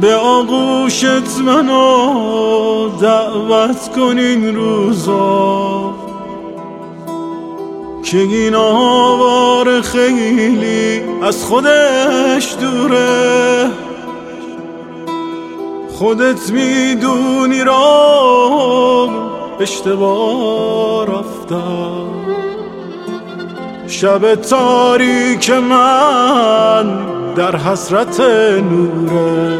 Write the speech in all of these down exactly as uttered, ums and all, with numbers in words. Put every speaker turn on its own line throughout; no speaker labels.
به آغوشت منو دعوت کن این روزا که این آوار خیلی از خودش دوره. خودت میدونی را اشتباه رفتم، شب تاریک من در حسرت نوره.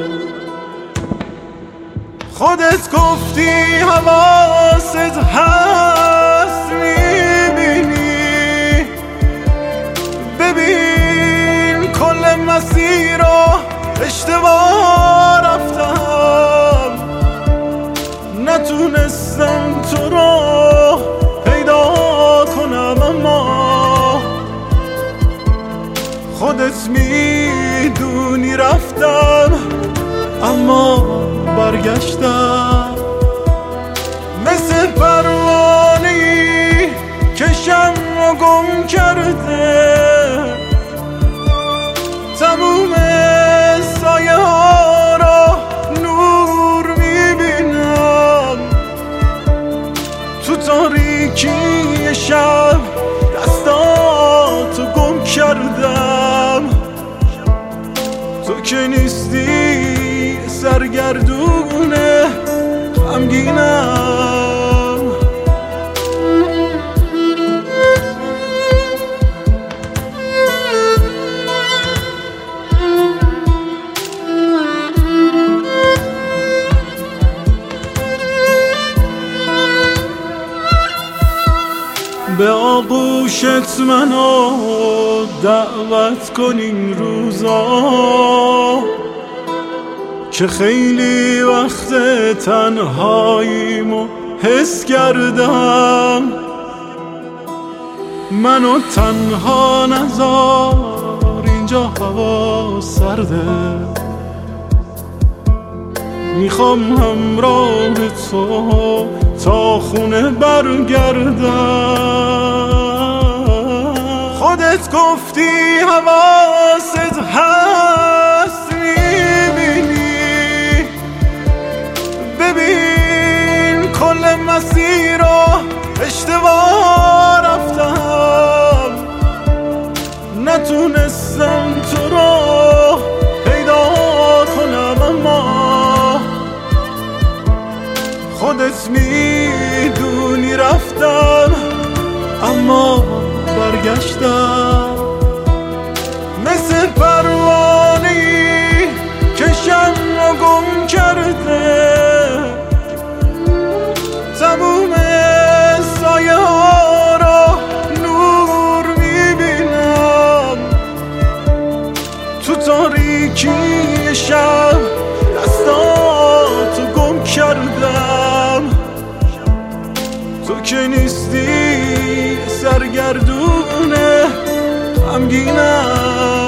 خودت گفتی حواست هست میبینی، ببین کل مسیر رو اشتباه رفتم، نتونستم تو رو پیدا کنم، اما خودت میدونی رفتم اما برگشتم. مثل پروانه‌ای که شمع گم کرده، تموم سایه ها را نور میبینم. تو تاریکی شب دستاتو گم کردم، تو که نیستی سرگردونه غمگینم. به آغوشت منو دعوت کن این روزا که خیلی وقت تنهاییمو حس کردم. منو تنها نذار، اینجا هوا سرده، میخوام همراه تو تا خونه برگردم. خودت گفتی حواست هست میبینی، ببین کل مسیر رو اشتباه رفتم، نتونستم تو رو پیدا کنم، اما خودت میدونی رفتم اما برگشتم. مثل پروانه‌ای که شمع گم کرده، تموم سایه ها را نور میبینم. تو تاریکی شب دستاتو گم کردم، تو که نیستی سرگردونه غمگینم.